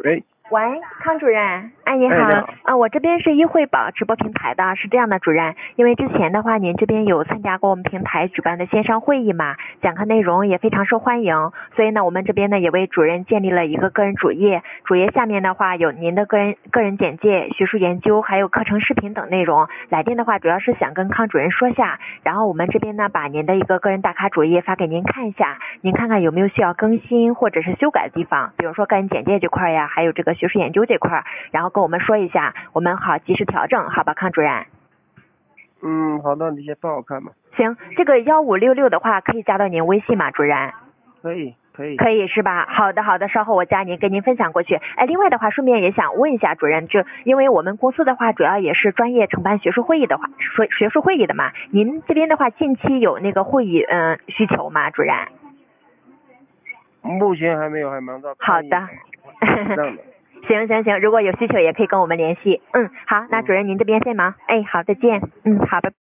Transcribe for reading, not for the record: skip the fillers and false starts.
喂， 喂，康主任，哎，你好， 哎你好我这边是一惠宝直播平台的，是这样的，主任，因为之前的话，您这边有参加过我们平台举办的线上会议嘛，讲课内容也非常受欢迎，所以呢，我们这边呢也为主任建立了一个个人主页，主页下面的话有您的个人简介、学术研究，还有课程视频等内容。来电的话，主要是想跟康主任说下，然后我们这边呢把您的一个个人打卡主页发给您看一下，您看看有没有需要更新或者是修改的地方，比如说个人简介这块呀，还有这个学术研究这块，然后跟我们说一下，我们好及时调整，好吧，康主任。 好的，你先帮我看吧。 行，这个1566的话可以加到您微信吗，主任？ 可以。 可以是吧？好的，稍后我加您，跟您分享过去。哎，另外的话，顺便也想问一下主任，就因为我们公司的话，主要也是专业承办学术会议的话，学术会议的嘛，您这边的话，近期有那个会议需求吗，主任？ 目前还没有，还忙着。 好的。 这样的。 行，如果有需求也可以跟我们联系。好，那主任您这边先忙。哎，好，再见。好，拜拜。